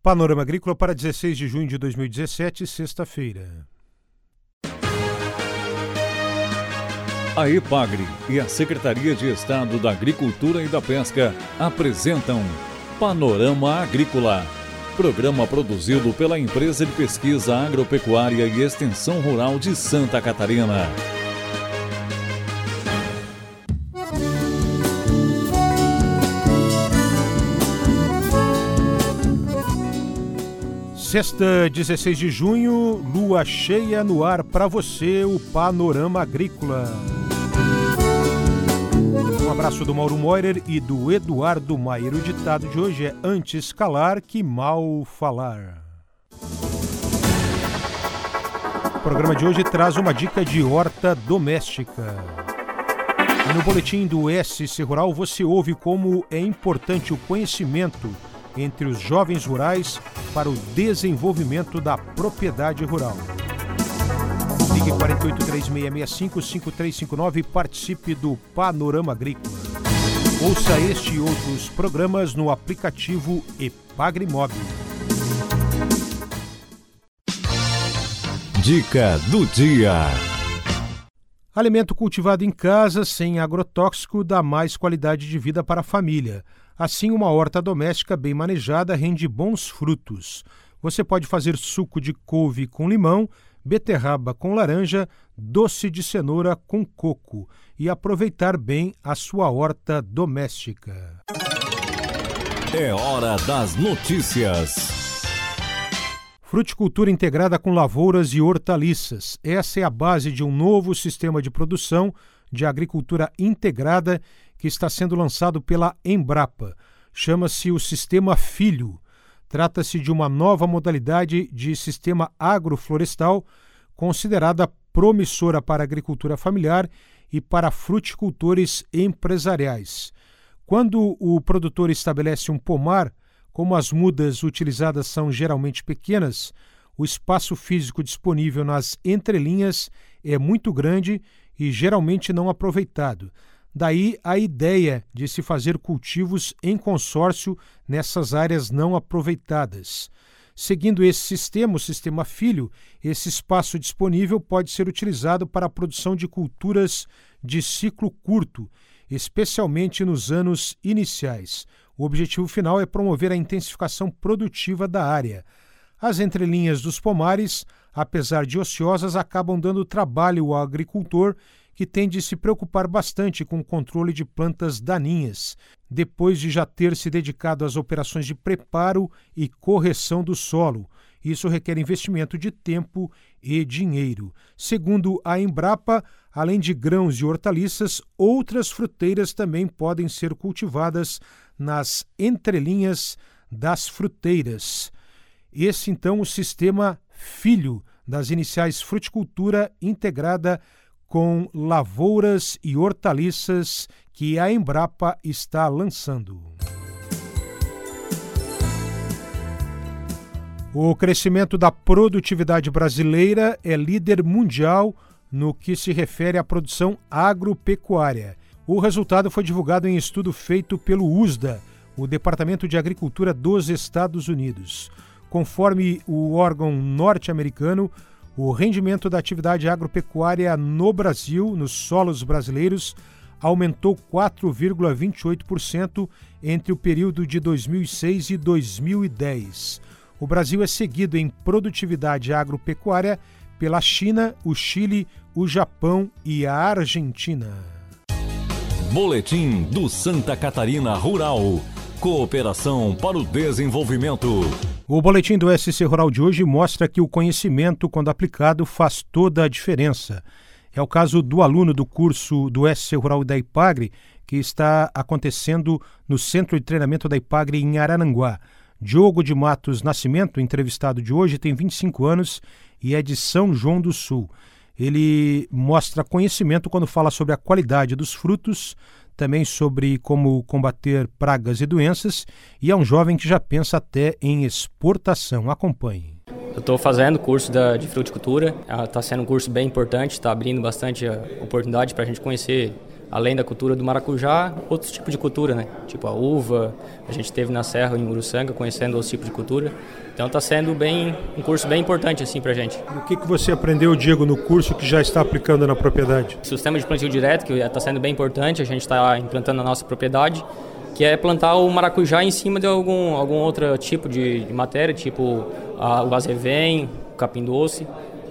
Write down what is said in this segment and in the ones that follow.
Panorama Agrícola para 16 de junho de 2017, sexta-feira. A EPAGRE e a Secretaria de Estado da Agricultura e da Pesca apresentam Panorama Agrícola, programa produzido pela Empresa de Pesquisa Agropecuária e Extensão Rural de Santa Catarina. Sexta, 16 de junho, lua cheia no ar para você, o Panorama Agrícola. Um abraço do Mauro Moirer e do Eduardo Maier. O ditado de hoje é: antes calar que mal falar. O programa de hoje traz uma dica de horta doméstica. No boletim do SC Rural você ouve como é importante o conhecimento entre os jovens rurais para o desenvolvimento da propriedade rural. Ligue 483665-5359 e participe do Panorama Agrícola. Ouça este e outros programas no aplicativo EPAGRE Móvel. Dica do dia. Alimento cultivado em casa, sem agrotóxico, dá mais qualidade de vida para a família. Assim, uma horta doméstica bem manejada rende bons frutos. Você pode fazer suco de couve com limão, beterraba com laranja, doce de cenoura com coco e aproveitar bem a sua horta doméstica. É hora das notícias. Fruticultura integrada com lavouras e hortaliças. Essa é a base de um novo sistema de produção de agricultura integrada que está sendo lançado pela Embrapa. Chama-se o Sistema Filho. Trata-se de uma nova modalidade de sistema agroflorestal considerada promissora para a agricultura familiar e para fruticultores empresariais. Quando o produtor estabelece um pomar, como as mudas utilizadas são geralmente pequenas, o espaço físico disponível nas entrelinhas é muito grande e geralmente não aproveitado. Daí a ideia de se fazer cultivos em consórcio nessas áreas não aproveitadas. Seguindo esse sistema, o Sistema Filho, esse espaço disponível pode ser utilizado para a produção de culturas de ciclo curto, especialmente nos anos iniciais. O objetivo final é promover a intensificação produtiva da área. As entrelinhas dos pomares, apesar de ociosas, acabam dando trabalho ao agricultor, que tem de se preocupar bastante com o controle de plantas daninhas, depois de já ter se dedicado às operações de preparo e correção do solo. Isso requer investimento de tempo e dinheiro. Segundo a Embrapa, além de grãos e hortaliças, outras fruteiras também podem ser cultivadas nas entrelinhas das fruteiras. Esse, então, o sistema Filho, das iniciais Fruticultura Integrada com lavouras e hortaliças, que a Embrapa está lançando. O crescimento da produtividade brasileira é líder mundial no que se refere à produção agropecuária. O resultado foi divulgado em estudo feito pelo USDA, o Departamento de Agricultura dos Estados Unidos. Conforme o órgão norte-americano, o rendimento da atividade agropecuária no Brasil, nos solos brasileiros, aumentou 4,28% entre o período de 2006 e 2010. O Brasil é seguido em produtividade agropecuária pela China, o Chile, o Japão e a Argentina. Boletim do Santa Catarina Rural. Cooperação para o desenvolvimento. O boletim do SC Rural de hoje mostra que o conhecimento, quando aplicado, faz toda a diferença. É o caso do aluno do curso do SC Rural da EPAGRE, que está acontecendo no Centro de Treinamento da EPAGRE em Araranguá. Diogo de Matos Nascimento, entrevistado de hoje, tem 25 anos e é de São João do Sul. Ele mostra conhecimento quando fala sobre a qualidade dos frutos, também sobre como combater pragas e doenças, e é um jovem que já pensa até em exportação. Acompanhe. Eu estou fazendo curso de fruticultura, está sendo um curso bem importante, está abrindo bastante oportunidade para a gente conhecer além da cultura do maracujá, outros tipos de cultura, né? Tipo a uva, a gente esteve na Serra em Uruçanga conhecendo outros tipos de cultura. Então está sendo um curso bem importante assim para a gente. E o que você aprendeu, Diego, no curso que já está aplicando na propriedade? O sistema de plantio direto, que está sendo bem importante, a gente está implantando na nossa propriedade, que é plantar o maracujá em cima de algum outro tipo de matéria, tipo o azevém, o capim doce.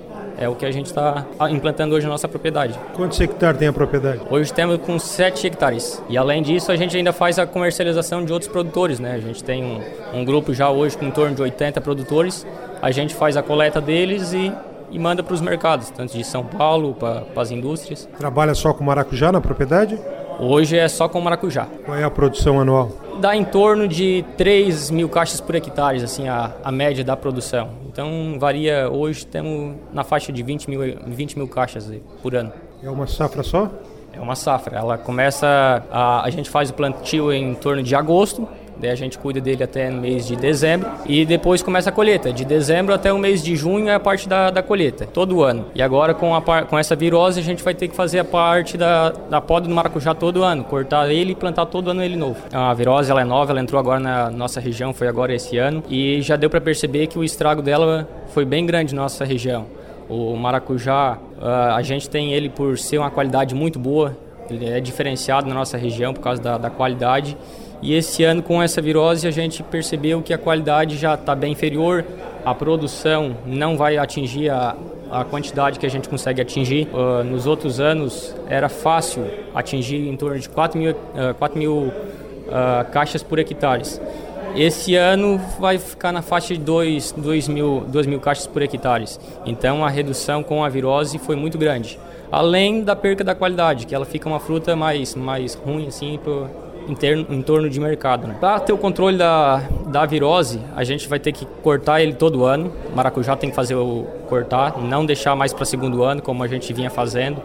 É o que a gente está implantando hoje na nossa propriedade. Quantos hectares tem a propriedade? Hoje temos com 7 hectares. E além disso, a gente ainda faz a comercialização de outros produtores, né? A gente tem um grupo já hoje com em torno de 80 produtores. A gente faz a coleta deles e manda para os mercados, tanto de São Paulo, para as indústrias. Trabalha só com maracujá na propriedade? Hoje é só com maracujá. Qual é a produção anual? Dá em torno de 3 mil caixas por hectare, assim, a média da produção. Então varia, hoje temos na faixa de 20 mil caixas por ano. É uma safra só? É uma safra. Ela começa, a gente faz o plantio em torno de agosto, daí a gente cuida dele até no mês de dezembro e depois começa a colheita. De dezembro até o mês de junho é a parte da colheita, todo ano. E agora com essa virose a gente vai ter que fazer a parte da poda do maracujá todo ano, cortar ele e plantar todo ano ele novo. A virose ela é nova, ela entrou agora na nossa região, foi agora esse ano, e já deu para perceber que o estrago dela foi bem grande na nossa região. O maracujá, a gente tem ele por ser uma qualidade muito boa, ele é diferenciado na nossa região por causa da qualidade. E esse ano, com essa virose, a gente percebeu que a qualidade já está bem inferior, a produção não vai atingir a quantidade que a gente consegue atingir. Nos outros anos, era fácil atingir em torno de 4 mil caixas por hectare. Esse ano vai ficar na faixa de 2 mil caixas por hectare. Então, a redução com a virose foi muito grande. Além da perca da qualidade, que ela fica uma fruta mais ruim, assim, em torno de mercado, né? Para ter o controle da virose, a gente vai ter que cortar ele todo ano. O maracujá tem que fazer o cortar, não deixar mais para segundo ano, como a gente vinha fazendo.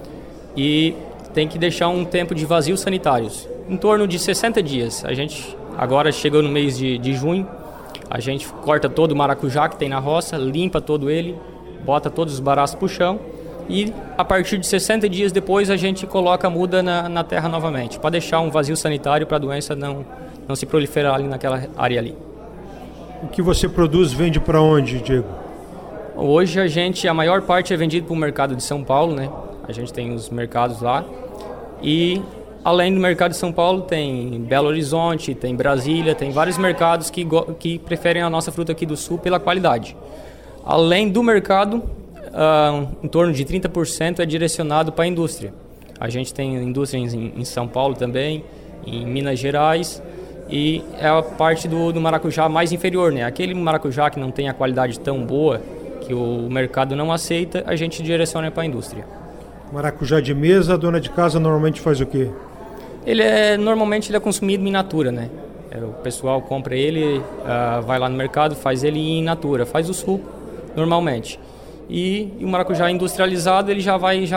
E tem que deixar um tempo de vazios sanitários, em torno de 60 dias. A gente agora chegou no mês de junho, a gente corta todo o maracujá que tem na roça, limpa todo ele, bota todos os baraços para o chão. E a partir de 60 dias depois a gente coloca a muda na terra novamente, para deixar um vazio sanitário para a doença não se proliferar ali naquela área ali. O que você produz vende para onde, Diego? Hoje a maior parte é vendido para o mercado de São Paulo, né? A gente tem os mercados lá. E além do mercado de São Paulo tem Belo Horizonte, tem Brasília, tem vários mercados que preferem a nossa fruta aqui do sul pela qualidade. Além do mercado, em torno de 30% é direcionado para a indústria. A gente tem indústria em São Paulo também, em Minas Gerais, e é a parte do maracujá mais inferior, né? Aquele maracujá que não tem a qualidade tão boa, que o mercado não aceita, a gente direciona para a indústria. Maracujá de mesa, a dona de casa normalmente faz o quê? Normalmente ele é consumido in natura, né? O pessoal compra ele, vai lá no mercado, faz ele in natura, faz o suco normalmente. E o maracujá industrializado, ele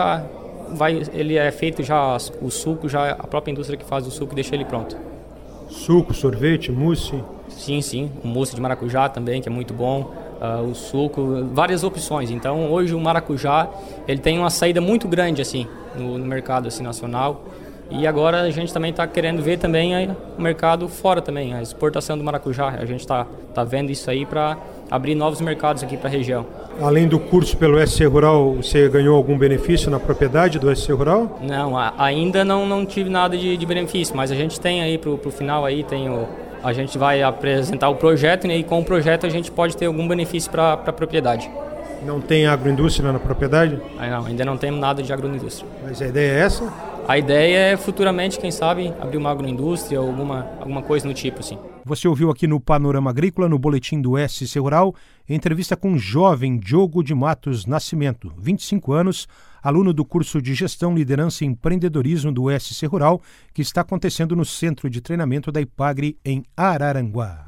ele é feito já o suco, já a própria indústria que faz o suco deixa ele pronto. Suco, sorvete, mousse? Sim, o mousse de maracujá também, que é muito bom, o suco, várias opções. Então hoje o maracujá, ele tem uma saída muito grande assim no mercado assim, nacional. E agora a gente também está querendo ver também o mercado fora também, a exportação do maracujá. A gente está vendo isso aí para abrir novos mercados aqui para a região. Além do curso pelo SC Rural, você ganhou algum benefício na propriedade do SC Rural? Não, ainda não tive nada de benefício, mas a gente tem aí para o final aí, a gente vai apresentar o projeto, né, e com o projeto a gente pode ter algum benefício para a propriedade. Não tem agroindústria na propriedade? Não, ainda não temos nada de agroindústria. Mas a ideia é essa? A ideia é futuramente, quem sabe, abrir uma agroindústria ou alguma coisa do tipo, assim. Você ouviu aqui no Panorama Agrícola, no boletim do SC Rural, entrevista com o jovem Diogo de Matos Nascimento, 25 anos, aluno do curso de Gestão, Liderança e Empreendedorismo do SC Rural, que está acontecendo no Centro de Treinamento da Ipagre, em Araranguá.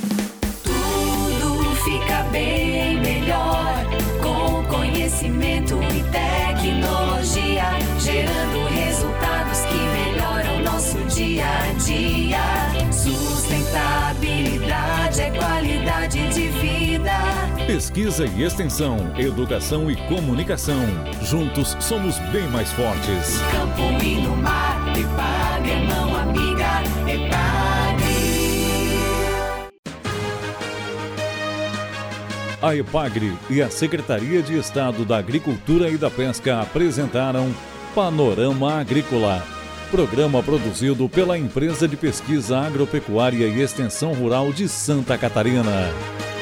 Tudo fica bem melhor com conhecimento e tecnologia, gerando resultados que melhoram nosso dia a dia. Sustentabilidade é qualidade de vida. Pesquisa e extensão, educação e comunicação. Juntos somos bem mais fortes. Campo e no mar, EPAGRE é mão amiga, EPAGRE. A EPAGRE e a Secretaria de Estado da Agricultura e da Pesca apresentaram Panorama Agrícola, programa produzido pela Empresa de Pesquisa Agropecuária e Extensão Rural de Santa Catarina.